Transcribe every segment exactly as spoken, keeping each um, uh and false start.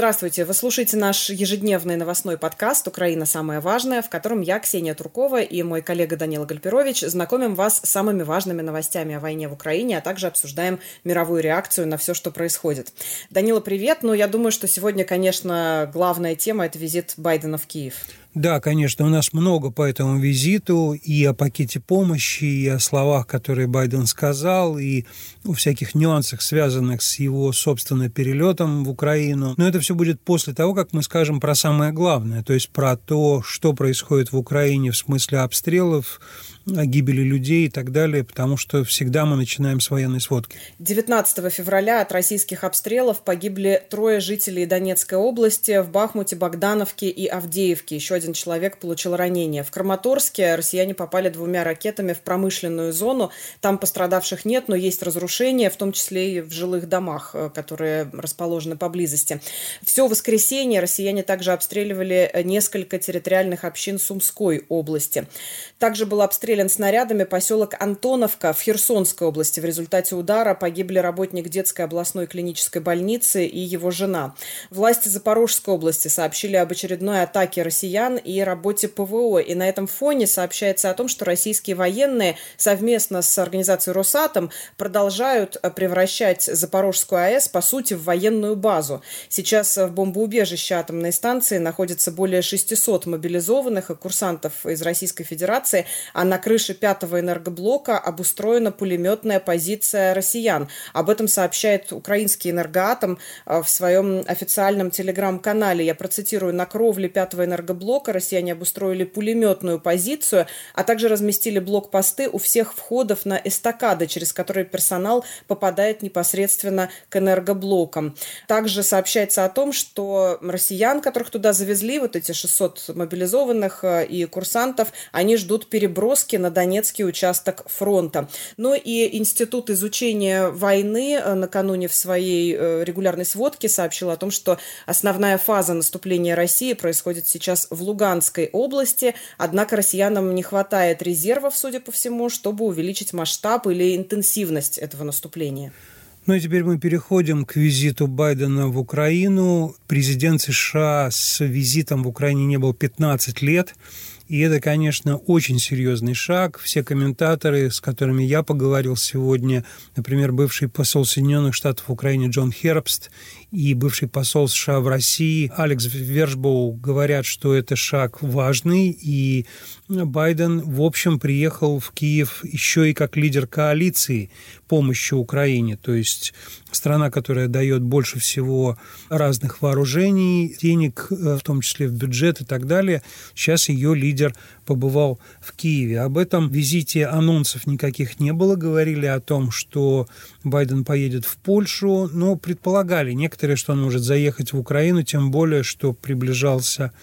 Здравствуйте! Вы слушаете наш ежедневный новостной подкаст «Украина. Самое важное», в котором я, Ксения Туркова, и мой коллега Данила Гальперович знакомим вас с самыми важными новостями о войне в Украине, а также обсуждаем мировую реакцию на все, что происходит. Данила, привет! Ну, я думаю, что сегодня, конечно, главная тема – это визит Байдена в Киев. Да, конечно, у нас много по этому визиту, и о пакете помощи, и о словах, которые Байден сказал, и о всяких нюансах, связанных с его, собственно, перелетом в Украину. Но это все будет после того, как мы скажем про самое главное, то есть про то, что происходит в Украине в смысле обстрелов, гибели людей и так далее, потому что всегда мы начинаем с военной сводки. девятнадцатого февраля от российских обстрелов погибли трое жителей Донецкой области в Бахмуте, Богдановке и Авдеевке. Еще один человек получил ранение. В Краматорске россияне попали двумя ракетами в промышленную зону. Там пострадавших нет, но есть разрушения, в том числе и в жилых домах, которые расположены поблизости. Все воскресенье россияне также обстреливали несколько территориальных общин Сумской области. Также был обстрелян снарядами поселок Антоновка в Херсонской области. В результате удара погибли работник детской областной клинической больницы и его жена. Власти Запорожской области сообщили об очередной атаке россиян и работе ПВО. И на этом фоне сообщается о том, что российские военные совместно с организацией Росатом продолжают превращать Запорожскую АЭС, по сути, в военную базу. Сейчас в бомбоубежище атомной станции находится более шестисот мобилизованных и курсантов из Российской Федерации, а на крыше пятого энергоблока обустроена пулеметная позиция россиян. Об этом сообщает украинский Энергоатом в своем официальном телеграм-канале. Я процитирую: на кровле пятого энергоблока россияне обустроили пулеметную позицию, а также разместили блокпосты у всех входов на эстакады, через которые персонал попадает непосредственно к энергоблокам. Также сообщается о том, что россиян, которых туда завезли, вот эти шестьсот мобилизованных и курсантов, они ждут переброски на Донецкий участок фронта. Ну и Институт изучения войны накануне в своей регулярной сводке сообщил о том, что основная фаза наступления России происходит сейчас в Луганской области, однако россиянам не хватает резервов, судя по всему, чтобы увеличить масштаб или интенсивность этого наступления. Ну и теперь мы переходим к визиту Байдена в Украину. Президент США с визитом в Украине не был пятнадцать лет. И это, конечно, очень серьезный шаг. Все комментаторы, с которыми я поговорил сегодня, например, бывший посол Соединенных Штатов в Украине Джон Хербст и бывший посол США в России Алекс Вершбоу, говорят, что это шаг важный. И Байден, в общем, приехал в Киев еще и как лидер коалиции помощи Украине, то есть страна, которая дает больше всего разных вооружений, денег, в том числе в бюджет и так далее. Сейчас ее лидер побывал в Киеве. Об этом визите анонсов никаких не было. Говорили о том, что Байден поедет в Польшу, но предполагали некоторые, что он может заехать в Украину, тем более, что приближался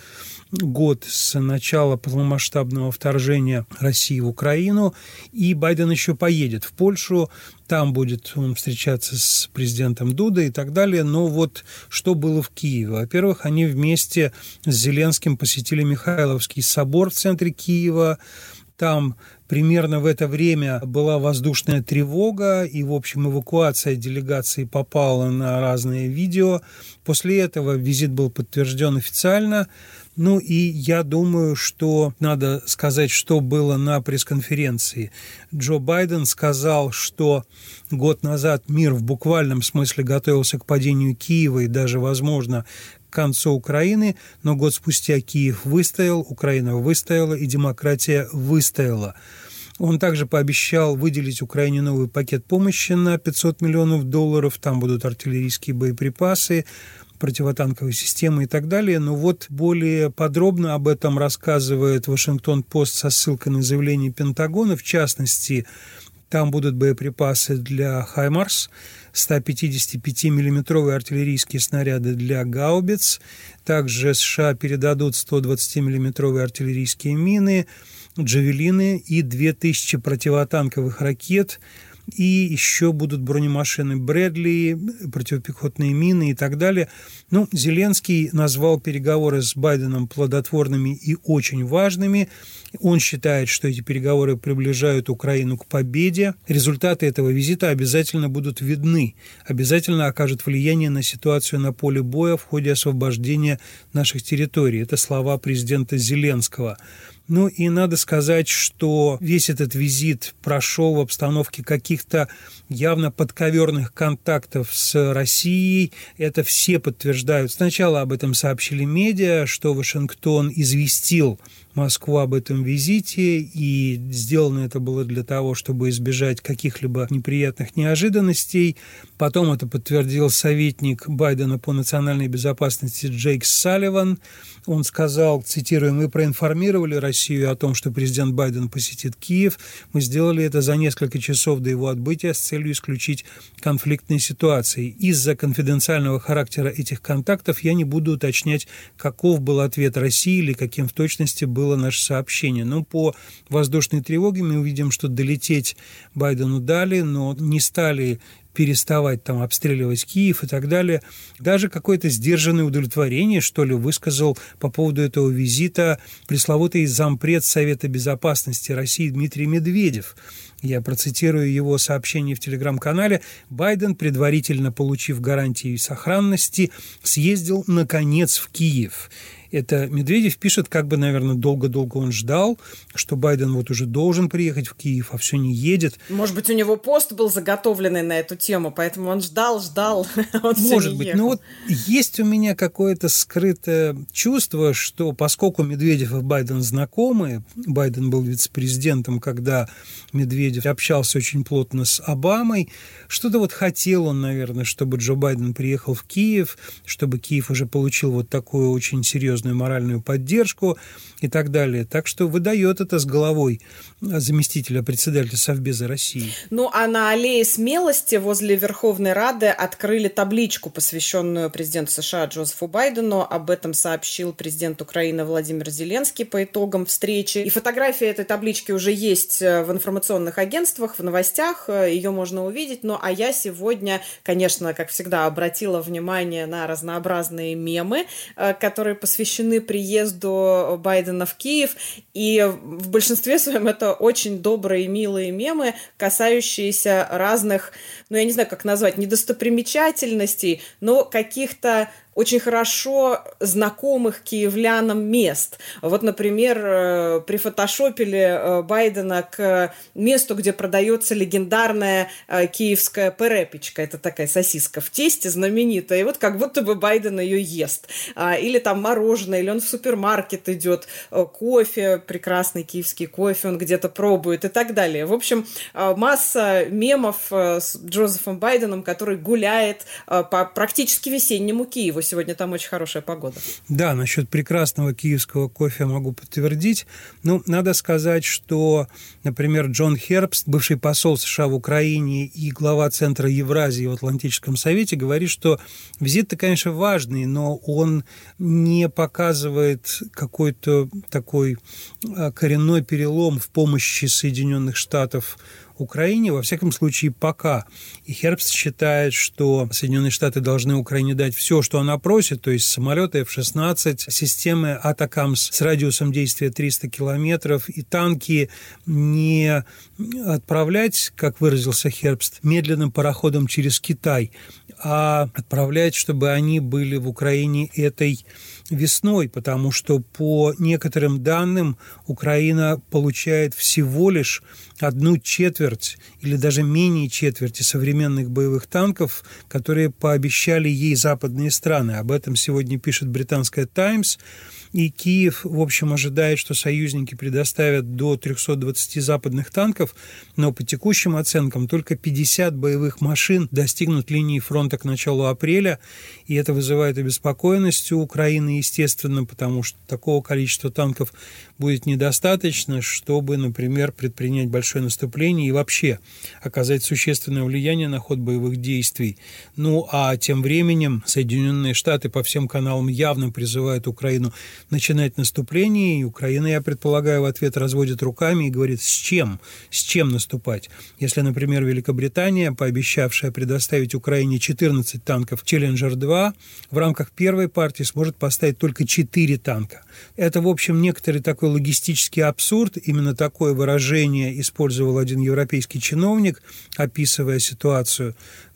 год с начала полномасштабного вторжения России в Украину, и Байден еще поедет в Польшу, там будет он встречаться с президентом Дудой и так далее. Но вот что было в Киеве? Во-первых, они вместе с Зеленским посетили Михайловский собор в центре Киева. Там примерно в это время была воздушная тревога, и, в общем, эвакуация делегации попала на разные видео. После этого визит был подтвержден официально. Ну и я думаю, что надо сказать, что было на пресс-конференции. Джо Байден сказал, что год назад мир в буквальном смысле готовился к падению Киева и даже, возможно, к концу Украины, но год спустя Киев выстоял, Украина выстояла и демократия выстояла. Он также пообещал выделить Украине новый пакет помощи на пятьсот миллионов долларов, там будут артиллерийские боеприпасы, противотанковые системы и так далее. Но вот более подробно об этом рассказывает Вашингтон-Пост со ссылкой на заявление Пентагона. В частности, там будут боеприпасы для «Хаймарс», сто пятьдесят пять миллиметровые артиллерийские снаряды для гаубиц. Также США передадут сто двадцать миллиметровые артиллерийские мины, джавелины и две тысячи противотанковых ракет. и еще будут бронемашины Брэдли, противопехотные мины и так далее. Ну, Зеленский назвал переговоры с Байденом плодотворными и очень важными. Он считает, что эти переговоры приближают Украину к победе. Результаты этого визита обязательно будут видны, обязательно окажут влияние на ситуацию на поле боя в ходе освобождения наших территорий. Это слова президента Зеленского. Ну и надо сказать, что весь этот визит прошел в обстановке каких-то явно подковерных контактов с Россией. Это все подтверждают. Сначала об этом сообщили медиа, что Вашингтон известил Москву об этом визите, и сделано это было для того, чтобы избежать каких-либо неприятных неожиданностей. Потом это подтвердил советник Байдена по национальной безопасности Джейк Салливан. Он сказал, цитирую, «Мы проинформировали Россию о том, что президент Байден посетит Киев. Мы сделали это за несколько часов до его отбытия с целью исключить конфликтные ситуации. Из-за конфиденциального характера этих контактов я не буду уточнять, каков был ответ России или каким в точности было наше сообщение. Но по воздушной тревоге мы увидим, что долететь Байдену дали, но не стали переставать там обстреливать Киев и так далее. Даже какое-то сдержанное удовлетворение, что ли, высказал по поводу этого визита пресловутый зампред Совета Безопасности России Дмитрий Медведев. Я процитирую его сообщение в телеграм-канале. «Байден, предварительно получив гарантии сохранности, съездил, наконец, в Киев». Это Медведев пишет, как бы, наверное, долго-долго он ждал, что Байден вот уже должен приехать в Киев, а все не едет. Может быть, у него пост был заготовленный на эту тему, поэтому он ждал, ждал, он все не Может быть, но вот есть у меня какое-то скрытое чувство, что поскольку Медведев и Байден знакомы, Байден был вице-президентом, когда Медведев общался очень плотно с Обамой, что-то вот хотел он, наверное, чтобы Джо Байден приехал в Киев, чтобы Киев уже получил вот такую очень серьезную моральную поддержку и так далее. Так что выдает это с головой заместителя председателя Совбеза России. Ну, а на аллее смелости возле Верховной Рады открыли табличку, посвященную президенту США Джозефу Байдену. Об этом сообщил президент Украины Владимир Зеленский по итогам встречи. И фотография этой таблички уже есть в информационных агентствах, в новостях. Ее можно увидеть. Ну, а я сегодня, конечно, как всегда, обратила внимание на разнообразные мемы, которые посвящены приезду Байдена в Киев, и в большинстве своем это очень добрые, милые мемы, касающиеся разных, ну, я не знаю, как назвать, недостопримечательностей, но каких-то очень хорошо знакомых киевлянам мест. Вот, например, прифотошопили Байдена к месту, где продается легендарная киевская перепечка. Это такая сосиска в тесте знаменитая. И вот как будто бы Байден ее ест. Или там мороженое, или он в супермаркет идет, кофе, прекрасный киевский кофе, он где-то пробует и так далее. В общем, масса мемов с Джозефом Байденом, который гуляет по практически весеннему Киеву. Сегодня там очень хорошая погода. Да, насчет прекрасного киевского кофе могу подтвердить. Ну, надо сказать, что, например, Джон Хербст, бывший посол США в Украине и глава Центра Евразии в Атлантическом совете, говорит, что визит-то, конечно, важный, но он не показывает какой-то такой коренной перелом в помощи Соединенных Штатов Украине, во всяком случае, пока. И Хербст считает, что Соединенные Штаты должны Украине дать все, что она просит, то есть самолеты эф шестнадцать, системы Атакамс с радиусом действия триста километров и танки не отправлять, как выразился Хербст, медленным пароходом через Китай, а отправлять, чтобы они были в Украине этой весной, потому что по некоторым данным Украина получает всего лишь одну четверть или даже менее четверти современных боевых танков, которые пообещали ей западные страны. Об этом сегодня пишет британская «Таймс». И Киев, в общем, ожидает, что союзники предоставят до триста двадцать западных танков, но по текущим оценкам только пятьдесят боевых машин достигнут линии фронта к началу апреля, и это вызывает обеспокоенность у Украины, естественно, потому что такого количества танков будет недостаточно, чтобы, например, предпринять большое наступление и вообще оказать существенное влияние на ход боевых действий. Ну, а тем временем Соединенные Штаты по всем каналам явно призывают Украину начинать наступление, и Украина, я предполагаю, в ответ разводит руками и говорит, с чем? С чем наступать? Если, например, Великобритания, пообещавшая предоставить Украине четырнадцать танков «Челленджер два», в рамках первой партии сможет поставить только четыре танка. Это, в общем, некоторый такой логистический абсурд. Именно такое выражение использовал один европейский чиновник, описывая ситуацию.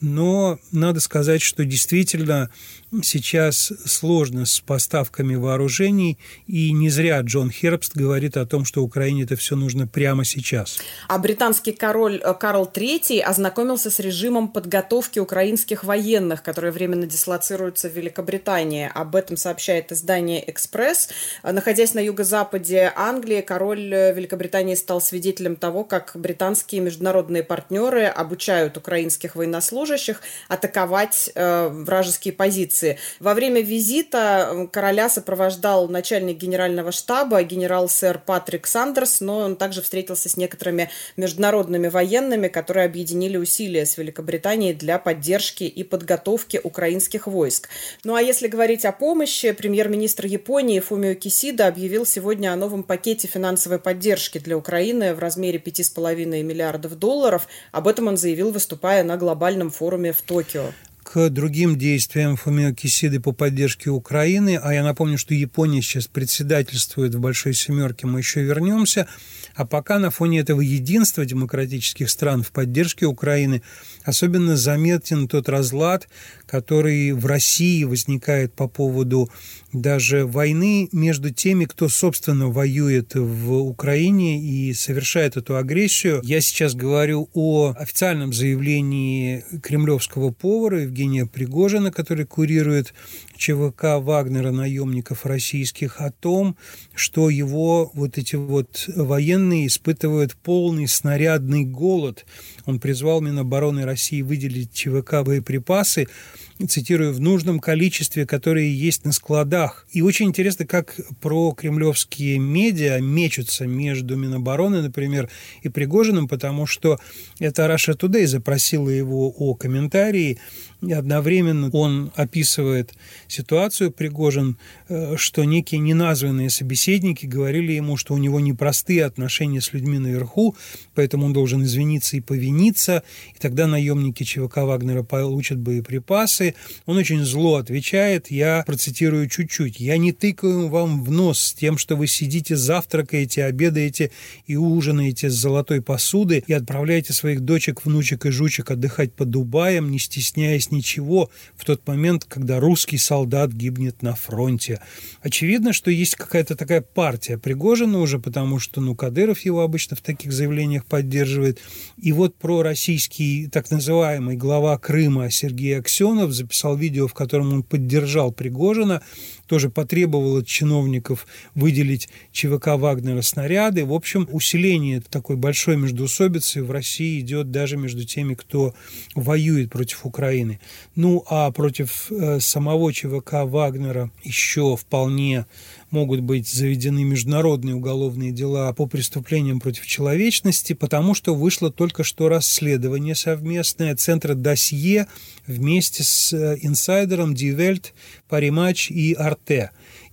Но надо сказать, что действительно сейчас сложно с поставками вооружений, и не зря Джон Хербст говорит о том, что Украине это все нужно прямо сейчас. А британский король Карл Третий ознакомился с режимом подготовки украинских военных, которые временно дислоцируются в Великобритании. Об этом сообщает издание «Экспресс». Находясь на юго-западе Англии, король Великобритании стал свидетелем того, как британские международные партнеры обучают украинских военнослужащих атаковать э, вражеские позиции. Во время визита короля сопровождал начальник генерального штаба генерал сэр Патрик Сандерс, но он также встретился с некоторыми международными военными, которые объединили усилия с Великобританией для поддержки и подготовки украинских войск. Ну а если говорить о помощи, премьер-министр Японии Фумио Кисида объявил сегодня о новом пакете финансовой поддержки для Украины в размере пять целых пять десятых миллиардов долларов. Об этом он заявил, выступая на глобальном форуме в Токио. К другим действиям Фумио Кисиды по поддержке Украины, а я напомню, что Япония сейчас председательствует в Большой Семерке, мы еще вернемся, а пока на фоне этого единства демократических стран в поддержке Украины особенно заметен тот разлад, который в России возникает по поводу даже войны между теми, кто, собственно, воюет в Украине и совершает эту агрессию. Я сейчас говорю о официальном заявлении кремлевского повара Евгения Пригожина, который курирует ЧВК Вагнера, наемников российских, о том, что его вот эти вот военные испытывают полный снарядный голод. Он призвал Минобороны России выделить ЧВК боеприпасы, цитирую, в нужном количестве, которые есть на складах. И очень интересно, как прокремлевские медиа мечутся между Минобороны, например, и Пригожиным, потому что это Russia Today запросила его о комментарии, и одновременно он описывает ситуацию, Пригожин, что некие неназванные собеседники говорили ему, что у него непростые отношения с людьми наверху, поэтому он должен извиниться и повиниться, и тогда наемники ЧВК Вагнера получат боеприпасы. Он очень зло отвечает, я процитирую чуть-чуть: «Я не тыкаю вам в нос с тем, что вы сидите, завтракаете, обедаете и ужинаете с золотой посуды и отправляете своих дочек, внучек и жучек отдыхать по Дубаям, не стесняясь ничего в тот момент, когда русский солдат гибнет на фронте». Очевидно, что есть какая-то такая партия Пригожина уже, потому что, ну, Кадыров его обычно в таких заявлениях поддерживает. И вот пророссийский так называемый глава Крыма Сергей Аксенов записал видео, в котором он поддержал Пригожина, тоже потребовал от чиновников выделить ЧВК Вагнера снаряды. В общем, усиление такой большой междоусобицы в России идет даже между теми, кто воюет против Украины. Ну, а против э, самого ЧВК Вагнера еще вполне могут быть заведены международные уголовные дела по преступлениям против человечности, потому что вышло только что расследование совместное Центра Досье вместе с инсайдером Die Welt, Parimatch и Arte.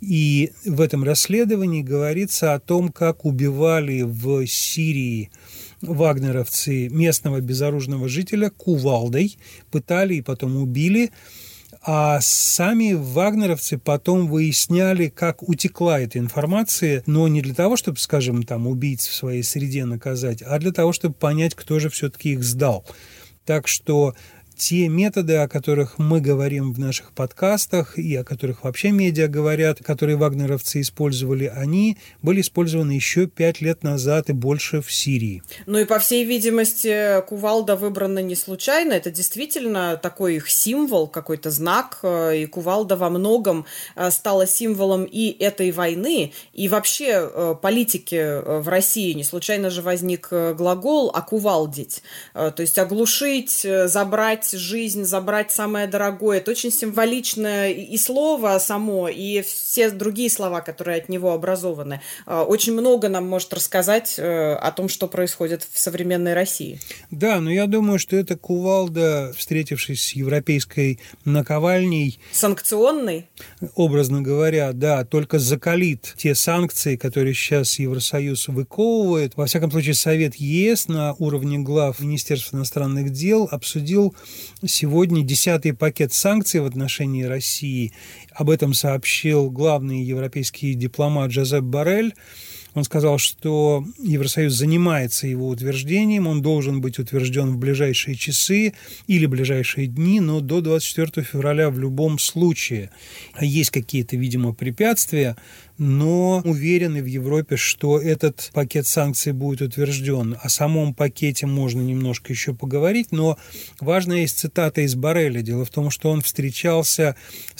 И в этом расследовании говорится о том, как убивали в Сирии вагнеровцы местного безоружного жителя кувалдой, пытали и потом убили. А сами вагнеровцы потом выясняли, как утекла эта информация, но не для того, чтобы, скажем, там, убийц в своей среде наказать, а для того, чтобы понять, кто же все-таки их сдал. Так что те методы, о которых мы говорим в наших подкастах и о которых вообще медиа говорят, которые вагнеровцы использовали, они были использованы еще пять лет назад и больше в Сирии. Ну и, по всей видимости, кувалда выбрана не случайно. Это действительно такой их символ, какой-то знак. И кувалда во многом стала символом и этой войны, и вообще политики в России. Не случайно же возник глагол «окувалдить», то есть оглушить, забрать забрать жизнь, забрать самое дорогое. Это очень символичное и слово само, и все другие слова, которые от него образованы. Очень много нам может рассказать о том, что происходит в современной России. Да, но я думаю, что это кувалда, встретившись с европейской наковальней... Санкционной? Образно говоря, да, только закалит те санкции, которые сейчас Евросоюз выковывает. Во всяком случае, Совет ЕС на уровне глав Министерства иностранных дел обсудил сегодня десятый пакет санкций в отношении России. Об этом сообщил главный европейский дипломат Жозеп Боррель. Он сказал, что Евросоюз занимается его утверждением, он должен быть утвержден в ближайшие часы или ближайшие дни, но до двадцать четвёртого февраля в любом случае. Есть какие-то, видимо, препятствия, но уверены в Европе, что этот пакет санкций будет утвержден. О самом пакете можно немножко еще поговорить, но важная есть цитата из Борреля. Дело в том, что он встречался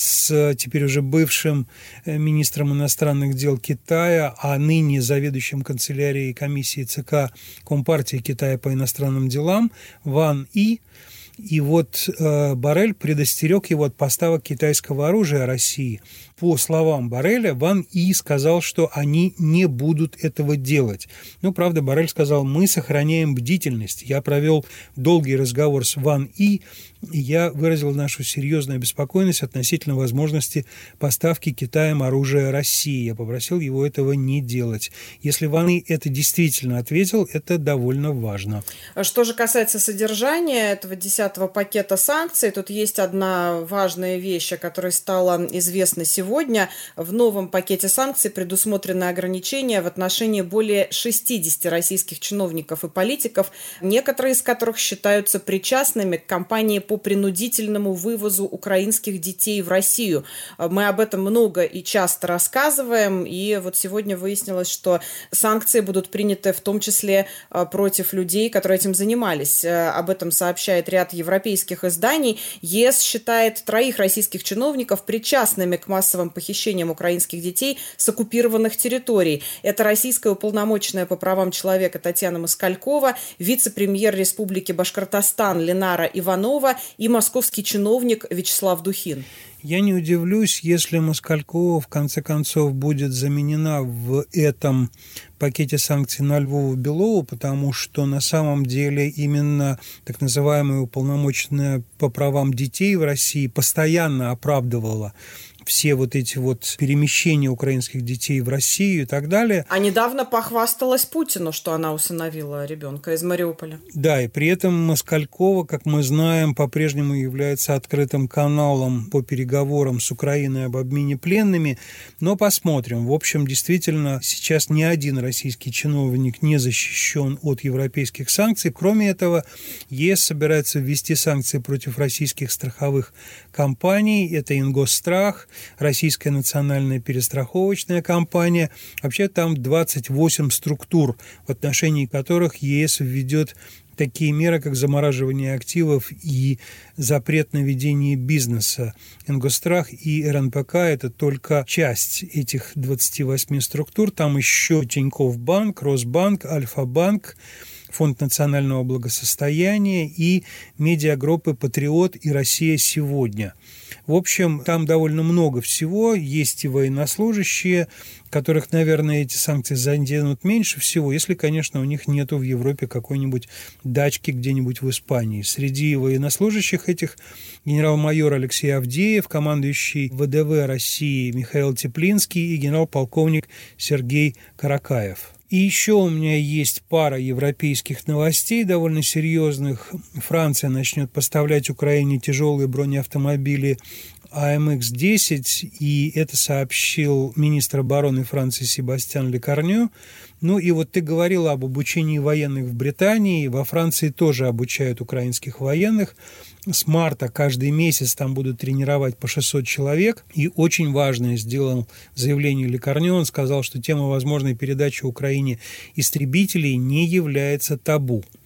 с теперь уже бывшим министром иностранных дел Китая, а ныне заведующим канцелярией комиссии ЦК Компартии Китая по иностранным делам Ван И. И вот э, Боррель предостерег его от поставок китайского оружия России. По словам Борреля, Ван И сказал, что они не будут этого делать. Ну, правда, Боррель сказал, мы сохраняем бдительность. Я провел долгий разговор с Ван И, и я выразил нашу серьезную обеспокоенность относительно возможности поставки Китаем оружия России. Я попросил его этого не делать. Если Ван И это действительно ответил, это довольно важно. Что же касается содержания этого десятого пакета санкций, тут есть одна важная вещь, о которой стало известно сегодня. Сегодня в новом пакете санкций предусмотрены ограничения в отношении более шестидесяти российских чиновников и политиков, некоторые из которых считаются причастными к кампании по принудительному вывозу украинских детей в Россию. Мы об этом много и часто рассказываем, и вот сегодня выяснилось, что санкции будут приняты в том числе против людей, которые этим занимались. Об этом сообщает ряд европейских изданий. ЕС считает троих российских чиновников причастными к массовым похищением украинских детей с оккупированных территорий. Это российская уполномоченная по правам человека Татьяна Москалькова, вице-премьер Республики Башкортостан Ленара Иванова и московский чиновник Вячеслав Духин. Я не удивлюсь, если Москалькова в конце концов будет заменена в этом пакете санкций на Львову-Белову, потому что на самом деле именно так называемая уполномоченная по правам детей в России постоянно оправдывала все вот эти вот перемещения украинских детей в Россию и так далее. А недавно похвасталась Путину, что она усыновила ребенка из Мариуполя. Да, и при этом Москалькова, как мы знаем, по-прежнему является открытым каналом по переговорам с Украиной об обмене пленными. Но посмотрим. В общем, действительно, сейчас ни один российский чиновник не защищен от европейских санкций. Кроме этого, ЕС собирается ввести санкции против российских страховых компаний. Это Ингосстрах, Российская национальная перестраховочная компания. Вообще там двадцать восемь структур, в отношении которых ЕС введет такие меры, как замораживание активов и запрет на ведение бизнеса. Ингосстрах и эр эн пэ ка – это только часть этих двадцати восьми структур. Там еще Тинькофф Банк, Росбанк, Альфа-банк, Фонд национального благосостояния и медиагруппы «Патриот» и «Россия сегодня». В общем, там довольно много всего. Есть и военнослужащие, которых, наверное, эти санкции заденут меньше всего, если, конечно, у них нету в Европе какой-нибудь дачки где-нибудь в Испании. Среди военнослужащих этих генерал-майор Алексей Авдеев, командующий вэ дэ вэ России Михаил Теплинский и генерал-полковник Сергей Каракаев. И еще у меня есть пара европейских новостей довольно серьезных. Франция начнет поставлять Украине тяжелые бронеавтомобили а эм икс десять, и это сообщил министр обороны Франции Себастьян Лекорню. Ну и вот ты говорила об обучении военных в Британии, во Франции тоже обучают украинских военных. С марта каждый месяц там будут тренировать по шестьсот человек. И очень важное сделал заявление Лекорню. Он сказал, что тема возможной передачи Украине истребителей не является табу.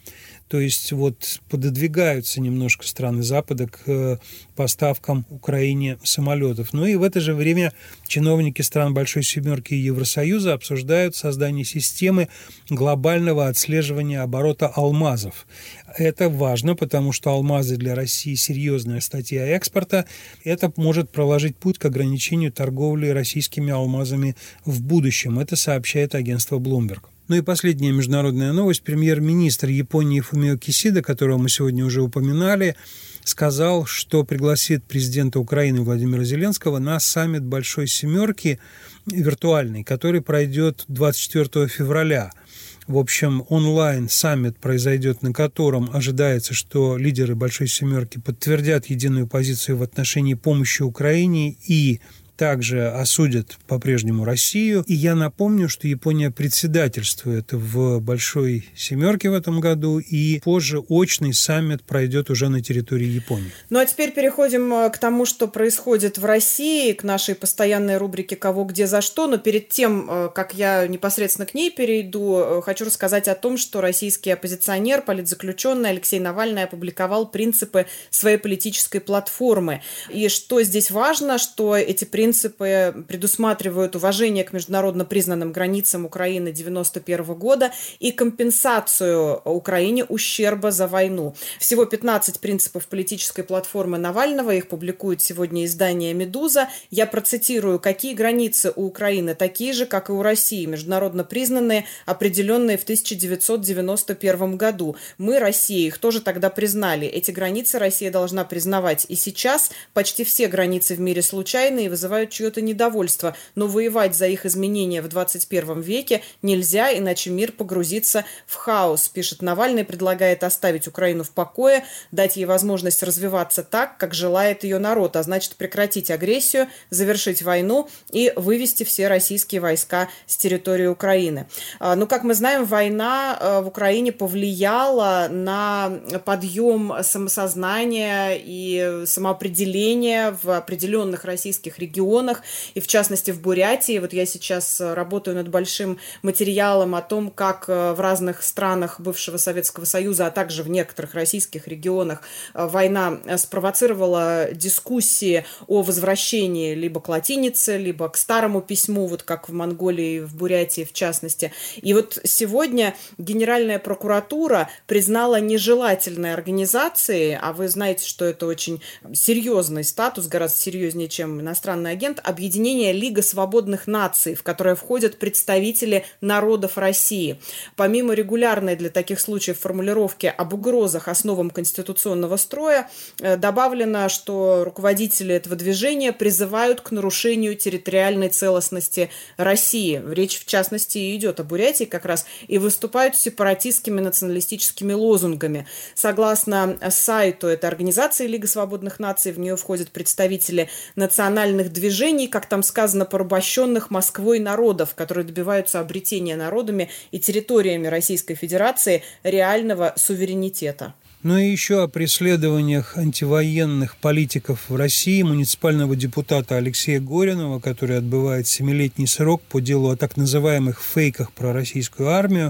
То есть вот пододвигаются немножко страны Запада к поставкам Украине самолетов. Ну и в это же время чиновники стран Большой Семерки и Евросоюза обсуждают создание системы глобального отслеживания оборота алмазов. Это важно, потому что алмазы для России серьезная статья экспорта. Это может проложить путь к ограничению торговли российскими алмазами в будущем. Это сообщает агентство Bloomberg. Ну и последняя международная новость. Премьер-министр Японии Фумио Кисида, которого мы сегодня уже упоминали, сказал, что пригласит президента Украины Владимира Зеленского на саммит Большой Семерки виртуальный, который пройдет двадцать четвёртого февраля. В общем, онлайн-саммит произойдет, на котором ожидается, что лидеры Большой Семерки подтвердят единую позицию в отношении помощи Украине и также осудят по-прежнему Россию. И я напомню, что Япония председательствует в Большой Семерке в этом году, и позже очный саммит пройдет уже на территории Японии. Ну а теперь переходим к тому, что происходит в России, к нашей постоянной рубрике «Кого, где, за что». Но перед тем, как я непосредственно к ней перейду, хочу рассказать о том, что российский оппозиционер, политзаключенный Алексей Навальный опубликовал принципы своей политической платформы. И что здесь важно, что эти принципы Принципы предусматривают уважение к международно признанным границам Украины девяносто первого года и компенсацию Украине ущерба за войну. Всего пятнадцать принципов политической платформы Навального. Их публикует сегодня издание «Медуза». Я процитирую: «Какие границы у Украины? Такие же, как и у России, международно признанные, определенные в тысяча девятьсот девяносто первом году. Мы, Россия, их тоже тогда признали. Эти границы Россия должна признавать и сейчас. Почти все границы в мире случайные и вызывают чье-то недовольство, но воевать за их изменения в двадцать первом веке нельзя, иначе мир погрузится в хаос», пишет Навальный, предлагает оставить Украину в покое, дать ей возможность развиваться так, как желает ее народ, а значит прекратить агрессию, завершить войну и вывести все российские войска с территории Украины. Ну, как мы знаем, война в Украине повлияла на подъем самосознания и самоопределения в определенных российских регионах, и в частности в Бурятии. Вот я сейчас работаю над большим материалом о том, как в разных странах бывшего Советского Союза, а также в некоторых российских регионах война спровоцировала дискуссии о возвращении либо к латинице, либо к старому письму, вот как в Монголии, в Бурятии в частности. И вот сегодня Генеральная прокуратура признала нежелательной организацией, а вы знаете, что это очень серьезный статус, гораздо серьезнее, чем иностранный агент, объединение Лига свободных наций, в которое входят представители народов России. Помимо регулярной для таких случаев формулировки об угрозах основам конституционного строя, добавлено, что руководители этого движения призывают к нарушению территориальной целостности России. Речь, в частности, идет о Бурятии как раз, и выступают с сепаратистскими националистическими лозунгами. Согласно сайту этой организации Лига свободных наций, в нее входят представители национальных движений, как там сказано, порабощенных Москвой народов, которые добиваются обретения народами и территориями Российской Федерации реального суверенитета. Ну и еще о преследованиях антивоенных политиков в России. Муниципального депутата Алексея Горинова, который отбывает семилетний срок по делу о так называемых фейках про российскую армию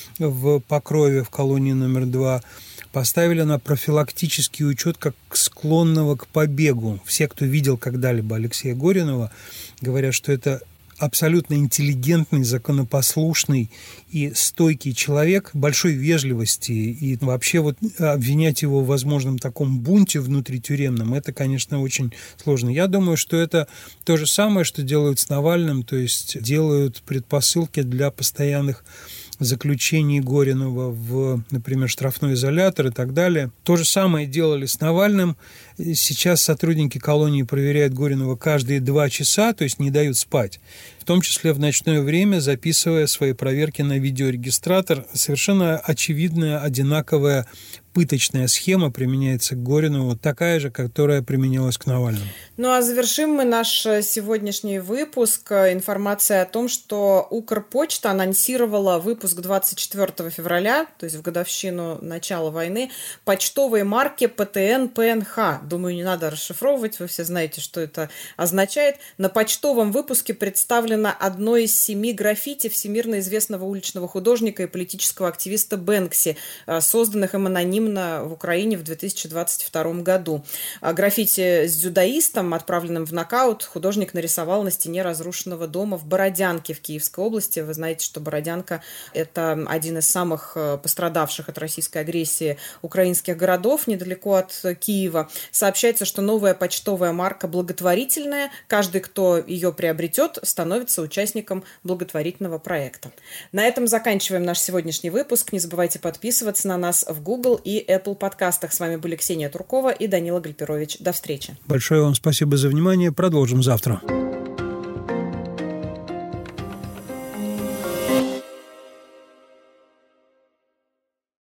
в Покрове, в колонии номер два, поставили на профилактический учет как склонного к побегу. Все, кто видел когда-либо Алексея Горинова, говорят, что это абсолютно интеллигентный, законопослушный и стойкий человек большой вежливости. И вообще вот обвинять его в возможном таком бунте внутритюремном, это, конечно, очень сложно. Я думаю, что это то же самое, что делают с Навальным, то есть делают предпосылки для постоянных заключений Горинова в, например, штрафной изолятор и так далее. То же самое делали с Навальным. Сейчас сотрудники колонии проверяют Горинова каждые два часа, то есть не дают спать, в том числе в ночное время, записывая свои проверки на видеорегистратор. Совершенно очевидная, одинаковая пыточная схема применяется к Горинову, такая же, которая применялась к Навальному. Ну а завершим мы наш сегодняшний выпуск информацией о том, что Укрпочта анонсировала выпуск двадцать четвёртого февраля, то есть в годовщину начала войны, почтовой марки пэ тэ эн пэ эн ха. Думаю, не надо расшифровывать, вы все знаете, что это означает. На почтовом выпуске представлен обусловлено одной из семи граффити всемирно известного уличного художника и политического активиста Бэнкси, созданных им анонимно в Украине в две тысячи двадцать втором году. Граффити с дзюдоистом, отправленным в нокаут, художник нарисовал на стене разрушенного дома в Бородянке в Киевской области. Вы знаете, что Бородянка – это один из самых пострадавших от российской агрессии украинских городов, недалеко от Киева. Сообщается, что новая почтовая марка благотворительная. Каждый, кто ее приобретет, становится участником благотворительного проекта. На этом заканчиваем наш сегодняшний выпуск. Не забывайте подписываться на нас в Google и Apple подкастах. С вами были Ксения Туркова и Данила Гальперович. До встречи. Большое вам спасибо за внимание. Продолжим завтра.